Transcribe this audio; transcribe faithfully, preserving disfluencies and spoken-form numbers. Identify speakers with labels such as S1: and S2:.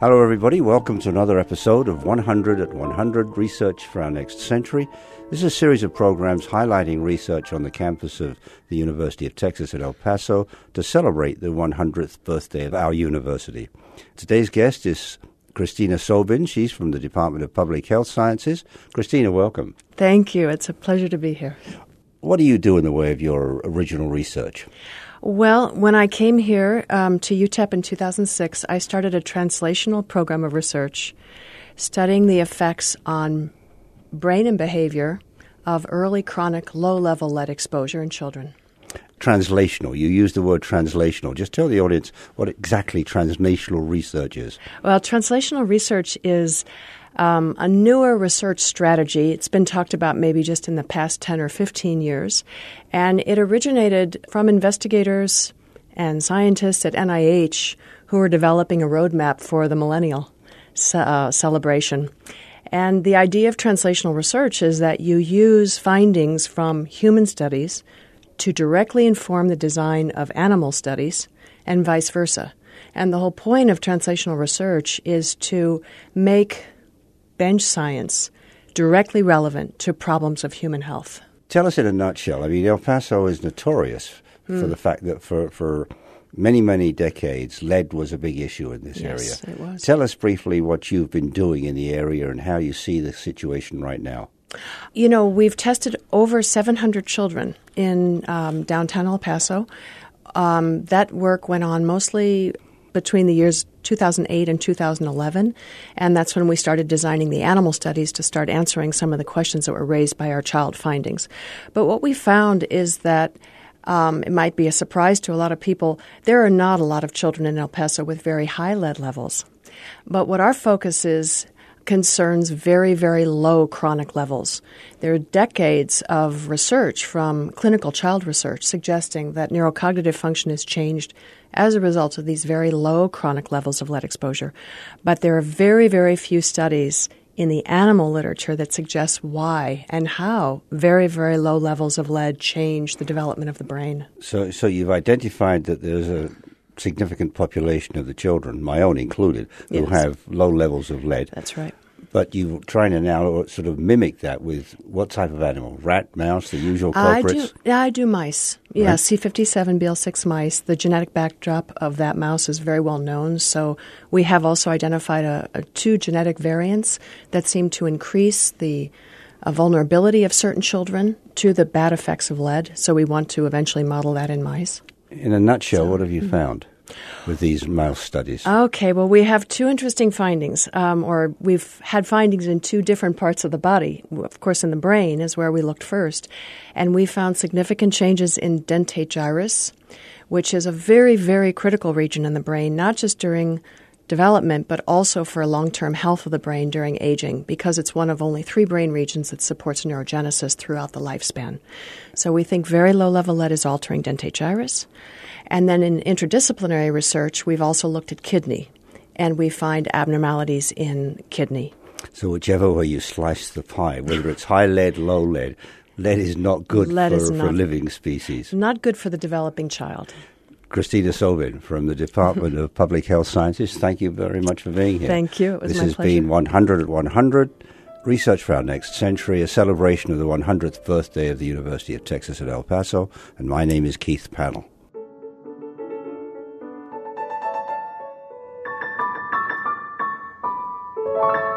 S1: Hello, everybody. Welcome to another episode of one hundred at one hundred Research for Our Next Century. This is a series of programs highlighting research on the campus of the University of Texas at El Paso to celebrate the one hundredth birthday of our university. Today's guest is Christina Sobin. She's from the Department of Public Health Sciences. Christina, welcome.
S2: Thank you. It's a pleasure to be here.
S1: What do you do in the way of your original research?
S2: Well, when I came here um, to U T E P in two thousand six, I started a translational program of research studying the effects on brain and behavior of early chronic low-level lead exposure in children.
S1: Translational. You use the word translational. Just tell the audience what exactly translational research is.
S2: Well, translational research is Um, a newer research strategy. It's been talked about maybe just in the past ten or fifteen years, and it originated from investigators and scientists at N I H who were developing a roadmap for the millennial ce- uh, celebration. And the idea of translational research is that you use findings from human studies to directly inform the design of animal studies and vice versa. And the whole point of translational research is to make bench science directly relevant to problems of human health.
S1: Tell us in a nutshell. I mean, El Paso is notorious mm. for the fact that for, for many, many decades, lead was a big issue in this
S2: yes,
S1: area.
S2: Yes, it was.
S1: Tell us briefly what you've been doing in the area and how you see the situation right now.
S2: You know, we've tested over seven hundred children in um, downtown El Paso. Um, that work went on mostly between the years two thousand eight and two thousand eleven, and that's when we started designing the animal studies to start answering some of the questions that were raised by our child findings. But what we found is that um, it might be a surprise to a lot of people, there are not a lot of children in El Paso with very high lead levels. But what our focus is concerns very, very low chronic levels. There are decades of research from clinical child research suggesting that neurocognitive function is changed as a result of these very low chronic levels of lead exposure. But there are very, very few studies in the animal literature that suggest why and how very, very low levels of lead change the development of the brain.
S1: So, so you've identified that there's a significant population of the children, my own included, who
S2: yes.
S1: have low levels of lead.
S2: That's right.
S1: But you're trying to now sort of mimic that with what type of animal? Rat, mouse, the usual culprits?
S2: I do, I do mice. Yeah,
S1: right.
S2: C fifty-seven B L six mice. The genetic backdrop of that mouse is very well known. So we have also identified a, a two genetic variants that seem to increase the uh, vulnerability of certain children to the bad effects of lead. So we want to eventually model that in mice.
S1: In a nutshell,
S2: so,
S1: what have you
S2: mm-hmm.
S1: found with these mouse studies?
S2: Okay, well, we have two interesting findings, um, or we've had findings in two different parts of the body. Of course, in the brain is where we looked first, and we found significant changes in dentate gyrus, which is a very, very critical region in the brain, not just during development, but also for long-term health of the brain during aging, because it's one of only three brain regions that supports neurogenesis throughout the lifespan. So we think very low-level lead is altering dentate gyrus. And then in interdisciplinary research, we've also looked at kidney, and we find abnormalities in kidney.
S1: So whichever way you slice the pie, whether it's high lead, low lead, lead is not good
S2: lead
S1: for,
S2: is not,
S1: for living species.
S2: Not good for the developing child.
S1: Christina Sobin from the Department of Public Health Sciences, thank you very much for being here.
S2: Thank you. It was
S1: this
S2: my
S1: has
S2: pleasure.
S1: been one hundred at one hundred, Research for Our Next Century, a celebration of the one hundredth birthday of the University of Texas at El Paso, and my name is Keith Pannell.
S3: Thank you.